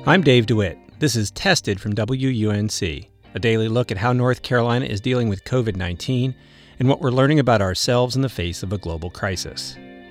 I'm Dave DeWitt. This is Tested from WUNC, a daily look at how North Carolina is dealing with COVID-19 and what we're learning about ourselves in the face of a global crisis.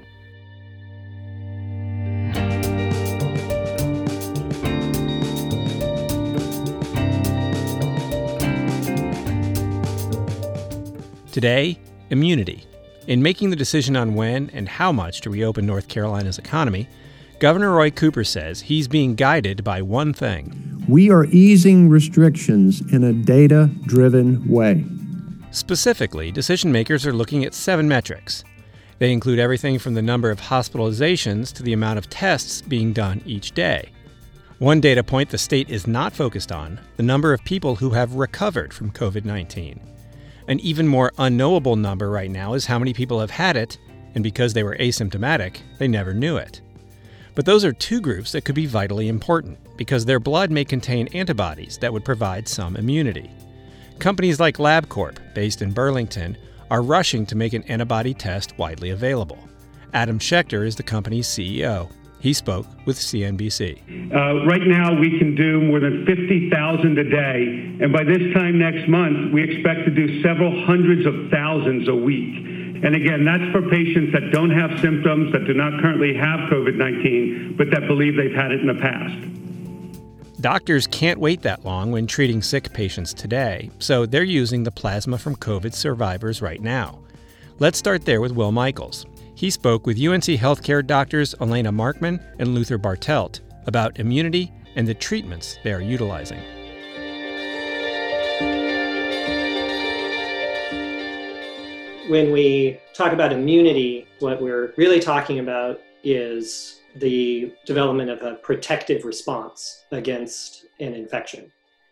Today, immunity. In making the decision on when and how much to reopen North Carolina's economy, Governor Roy Cooper says he's being guided by one thing. We are easing restrictions in a data-driven way. Specifically, decision makers are looking at 7 metrics. They include everything from the number of hospitalizations to the amount of tests being done each day. One data point the state is not focused on, the number of people who have recovered from COVID-19. An even more unknowable number right now is how many people have had it, and because they were asymptomatic, they never knew it. But those are 2 groups that could be vitally important, because their blood may contain antibodies that would provide some immunity. Companies like LabCorp, based in Burlington, are rushing to make an antibody test widely available. Adam Schechter is the company's CEO. He spoke with CNBC. Right now, we can do more than 50,000 a day, and by this time next month, we expect to do several hundreds of thousands a week. And again, that's for patients that don't have symptoms, that do not currently have COVID-19, but that believe they've had it in the past. Doctors can't wait that long when treating sick patients today, so they're using the plasma from COVID survivors right now. Let's start there with Will Michaels. He spoke with UNC Healthcare doctors Elena Markman and Luther Bartelt about immunity and the treatments they are utilizing. When we talk about immunity, what we're really talking about is the development of a protective response against an infection.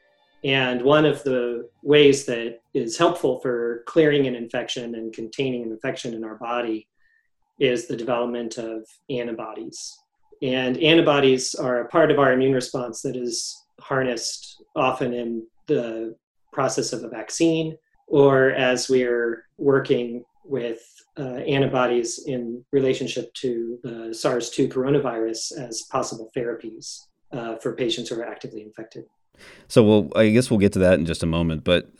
And one of the ways that is helpful for clearing an infection and containing an infection in our body is the development of antibodies. And antibodies are a part of our immune response that is harnessed often in the process of a vaccine, or as we're working with antibodies in relationship to the SARS-2 coronavirus as possible therapies for patients who are actively infected. So I guess we'll get to that in just a moment, but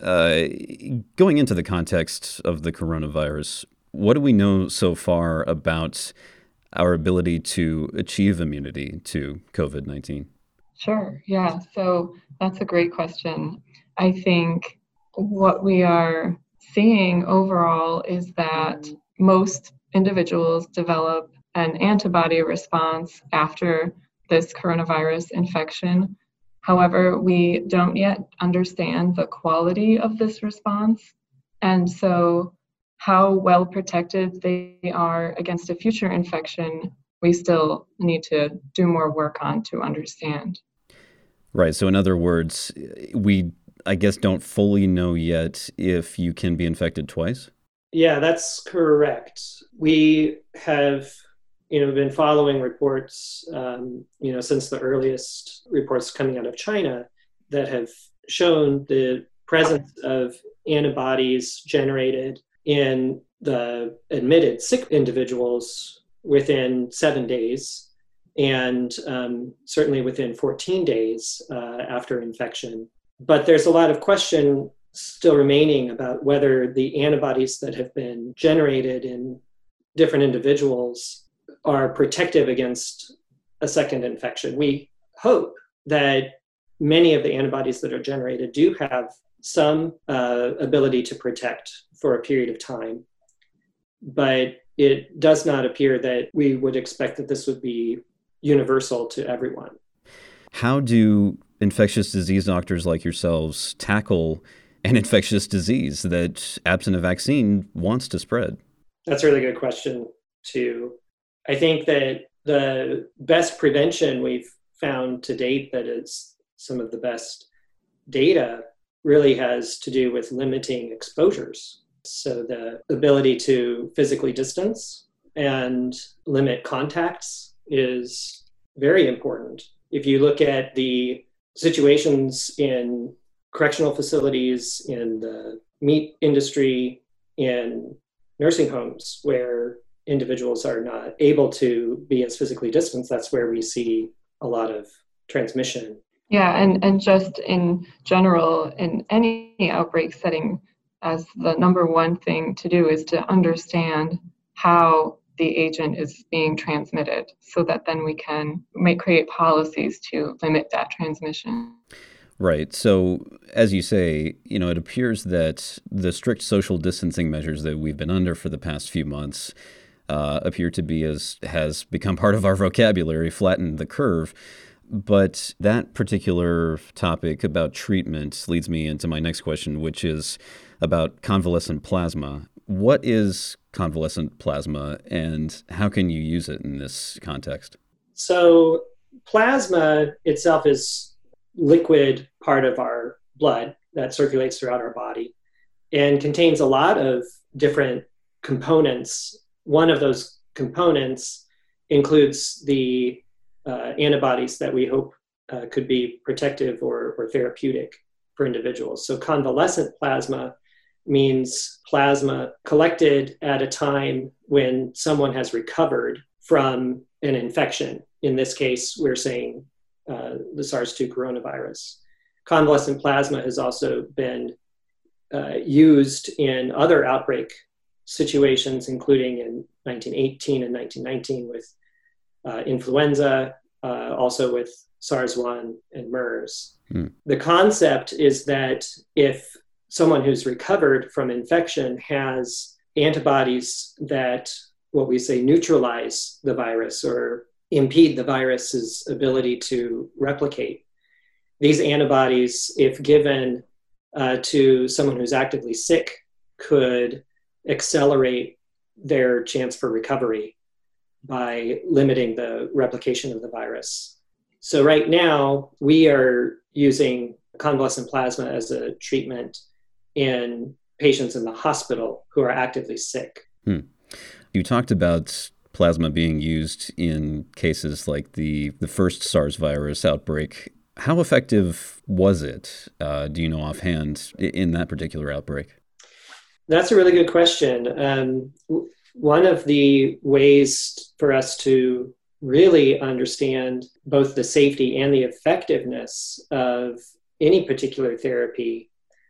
going into the context of the coronavirus, what do we know so far about our ability to achieve immunity to COVID-19? Sure, yeah, so that's a great question. I think what we are seeing overall is that most individuals develop an antibody response after this coronavirus infection. However, we don't yet understand the quality of this response, and so how well protected they are against a future infection, we still need to do more work on to understand. Right, so in other words, we I guess don't fully know yet if you can be infected twice? Yeah, that's correct. We have, been following reports, since the earliest reports coming out of China that have shown the presence of antibodies generated in the admitted sick individuals within 7 days, and certainly within 14 days after infection. But there's a lot of question still remaining about whether the antibodies that have been generated in different individuals are protective against a second infection. We hope that many of the antibodies that are generated do have some ability to protect for a period of time, but it does not appear that we would expect that this would be universal to everyone. How do infectious disease doctors like yourselves tackle an infectious disease that, absent a vaccine, wants to spread? That's a really good question, too. I think that the best prevention we've found to date, that is some of the best data, really has to do with limiting exposures. So the ability to physically distance and limit contacts is very important. If you look at the situations in correctional facilities, in the meat industry, in nursing homes where individuals are not able to be as physically distanced, that's where we see a lot of transmission. Yeah, and just in general, in any outbreak setting, as the number one thing to do is to understand how the agent is being transmitted, so that then we can create policies to limit that transmission. Right. So, as you say, it appears that the strict social distancing measures that we've been under for the past few months appear to be, as has become part of our vocabulary, flattened the curve. But that particular topic about treatment leads me into my next question, which is about convalescent plasma. What is convalescent plasma, and how can you use it in this context? So plasma itself is liquid part of our blood that circulates throughout our body and contains a lot of different components. One of those components includes the antibodies that we hope could be protective or therapeutic for individuals. So convalescent plasma means plasma collected at a time when someone has recovered from an infection. In this case, we're saying the SARS-2 coronavirus. Convalescent plasma has also been used in other outbreak situations, including in 1918 and 1919 with influenza, also with SARS-1 and MERS. The concept is that if someone who's recovered from infection has antibodies that, what we say, neutralize the virus or impede the virus's ability to replicate, these antibodies, if given to someone who's actively sick, could accelerate their chance for recovery by limiting the replication of the virus. So right now, we are using convalescent plasma as a treatment in patients in the hospital who are actively sick. You talked about plasma being used in cases like the first SARS virus outbreak. How effective was it, do you know offhand, in that particular outbreak? That's a really good question. One of the ways for us to really understand both the safety and the effectiveness of any particular therapy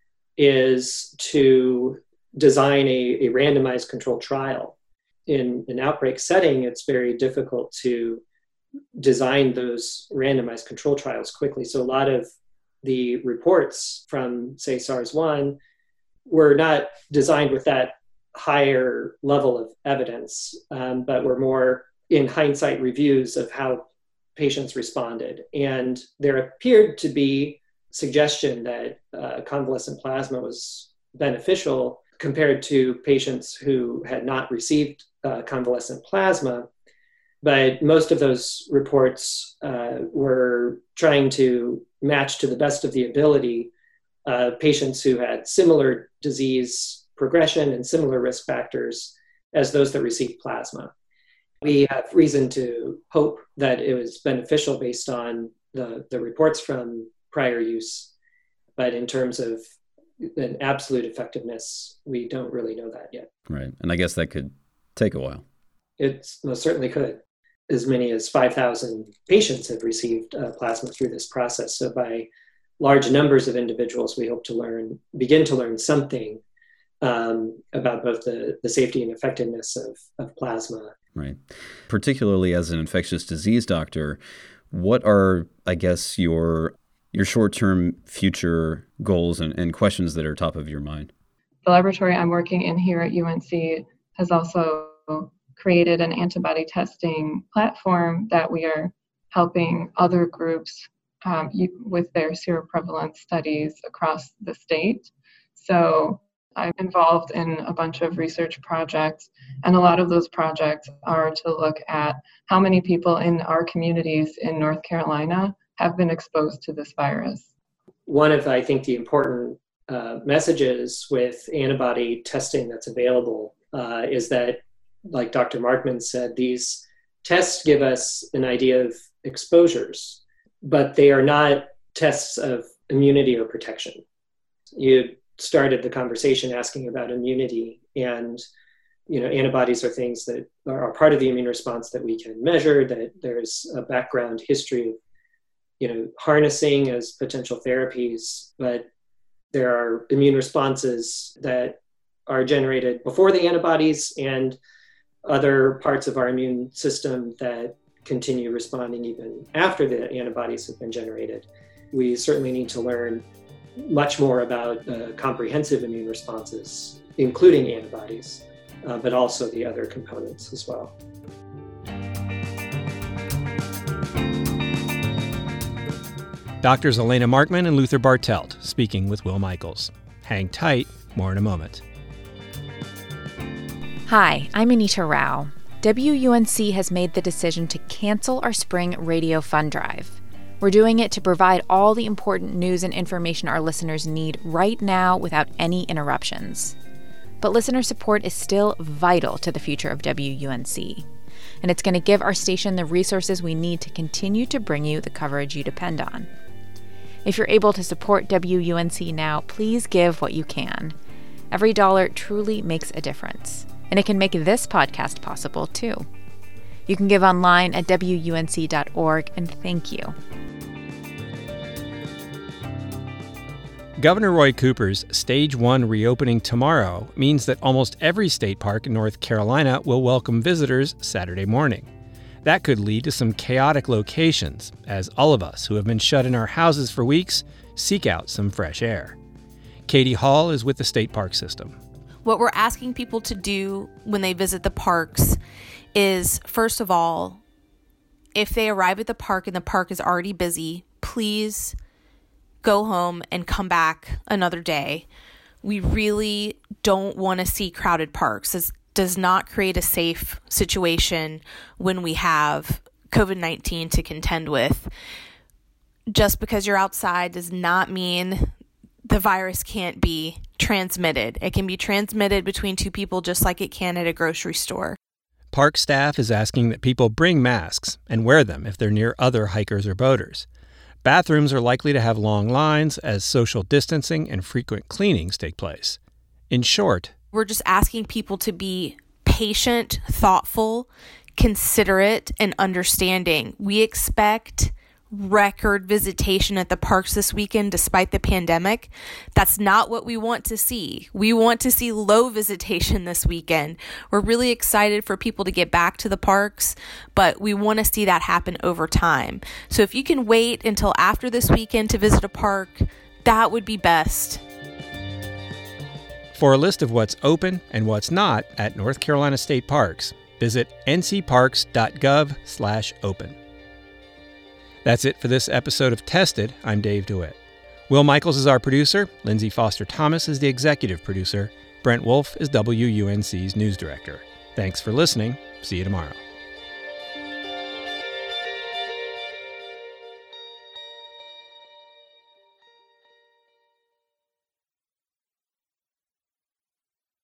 is to design a randomized controlled trial. In an outbreak setting, it's very difficult to design those randomized control trials quickly. So a lot of the reports from, say, SARS-1 were not designed with that higher level of evidence, but were more in hindsight reviews of how patients responded. And there appeared to be suggestion that convalescent plasma was beneficial compared to patients who had not received convalescent plasma. But most of those reports were trying to match to the best of the ability patients who had similar disease progression and similar risk factors as those that received plasma. We have reason to hope that it was beneficial based on the reports from prior use. But in terms of an absolute effectiveness, we don't really know that yet. Right. And I guess that could take a while. It most certainly could. As many as 5,000 patients have received plasma through this process. So by large numbers of individuals, we hope to begin to learn something about both the safety and effectiveness of plasma. Right. Particularly as an infectious disease doctor, what are, I guess, your short-term future goals and questions that are top of your mind? The laboratory I'm working in here at UNC has also created an antibody testing platform that we are helping other groups with their seroprevalence studies across the state. So I'm involved in a bunch of research projects, and a lot of those projects are to look at how many people in our communities in North Carolina have been exposed to this virus. One of, I think, the important messages with antibody testing that's available is that, like Dr. Markman said, these tests give us an idea of exposures, but they are not tests of immunity or protection. You started the conversation asking about immunity, and antibodies are things that are part of the immune response that we can measure, that there's a background history of harnessing as potential therapies, but there are immune responses that are generated before the antibodies and other parts of our immune system that continue responding even after the antibodies have been generated. We certainly need to learn much more about comprehensive immune responses, including antibodies, but also the other components as well. Doctors Elena Markman and Luther Bartelt speaking with Will Michaels. Hang tight, more in a moment. Hi, I'm Anita Rao. WUNC has made the decision to cancel our spring radio fund drive. We're doing it to provide all the important news and information our listeners need right now without any interruptions. But listener support is still vital to the future of WUNC, and it's going to give our station the resources we need to continue to bring you the coverage you depend on. If you're able to support WUNC now, please give what you can. Every dollar truly makes a difference, and it can make this podcast possible too. You can give online at WUNC.org, and thank you. Governor Roy Cooper's Stage 1 reopening tomorrow means that almost every state park in North Carolina will welcome visitors Saturday morning. That could lead to some chaotic locations, as all of us who have been shut in our houses for weeks seek out some fresh air. Katie Hall is with the state park system. What we're asking people to do when they visit the parks is, first of all, if they arrive at the park and the park is already busy, please go home and come back another day. We really don't want to see crowded parks. This does not create a safe situation when we have COVID-19 to contend with. Just because you're outside does not mean the virus can't be transmitted. It can be transmitted between two people just like it can at a grocery store. Park staff is asking that people bring masks and wear them if they're near other hikers or boaters. Bathrooms are likely to have long lines as social distancing and frequent cleanings take place. In short, we're just asking people to be patient, thoughtful, considerate, and understanding. We expect record visitation at the parks this weekend despite the pandemic. That's not what we want to see. We want to see low visitation this weekend. We're really excited for people to get back to the parks, but we want to see that happen over time. So if you can wait until after this weekend to visit a park, that would be best. For a list of what's open and what's not at North Carolina State Parks, visit ncparks.gov/open. That's it for this episode of Tested. I'm Dave DeWitt. Will Michaels is our producer. Lindsay Foster Thomas is the executive producer. Brent Wolf is WUNC's news director. Thanks for listening. See you tomorrow.